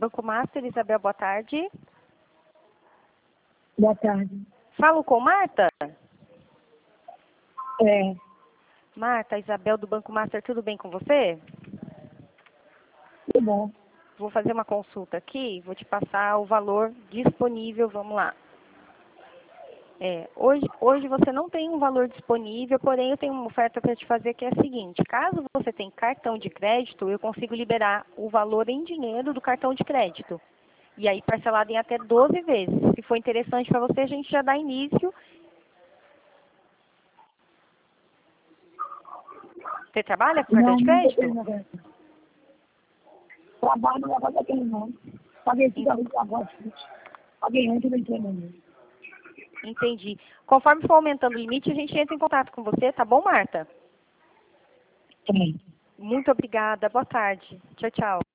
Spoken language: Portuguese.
Banco Master, Isabel, boa tarde. Boa tarde. Falo com Marta? É, Marta, Isabel do Banco Master, tudo bem com você? tudo bom. Vou fazer uma consulta aqui, vou te passar o valor disponível, vamos lá. Hoje você não tem um valor disponível, porém eu tenho uma oferta para te fazer que é a seguinte: caso você tenha cartão de crédito, eu consigo liberar o valor em dinheiro do cartão de crédito. E aí parcelado em até 12 vezes. Se for interessante para você, a gente já dá início. Você trabalha com cartão Não, de não tem crédito? negócio. Trabalho no negócio daquele não. Paguei tudo ali agora. Paguei antes do treinamento. Entendi. Conforme for aumentando o limite, a gente entra em contato com você, tá bom, Marta? Também. Muito obrigada. Boa tarde. Tchau, tchau.